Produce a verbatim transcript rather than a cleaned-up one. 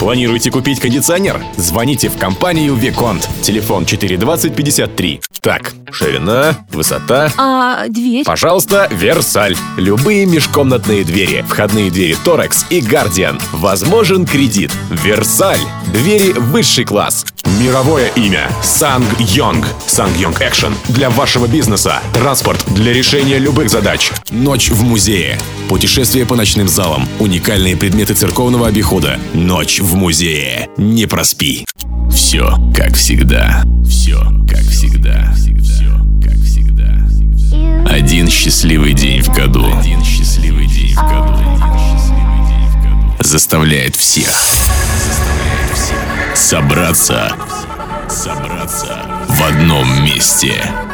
Планируете купить кондиционер? Звоните в компанию Виконт. Телефон четыре двадцать пятьдесят три. Так, ширина, высота. А дверь? Пожалуйста, Версаль. Любые межкомнатные двери, входные двери Торекс и Гардиан. Возможен кредит. Версаль. Двери высший класс. Мировое имя. Санг Йонг. Санг Йонг Экшн. Для вашего бизнеса. Транспорт для решения любых задач. Ночь в музее. Путешествие по ночным залам. Уникальные предметы церковного обихода. Ночь в музее. Не проспи. Все как всегда. Все как всегда. Все как всегда. Один счастливый день в году. Один счастливый день в году. Заставляет всех. Собраться. Собраться в одном месте.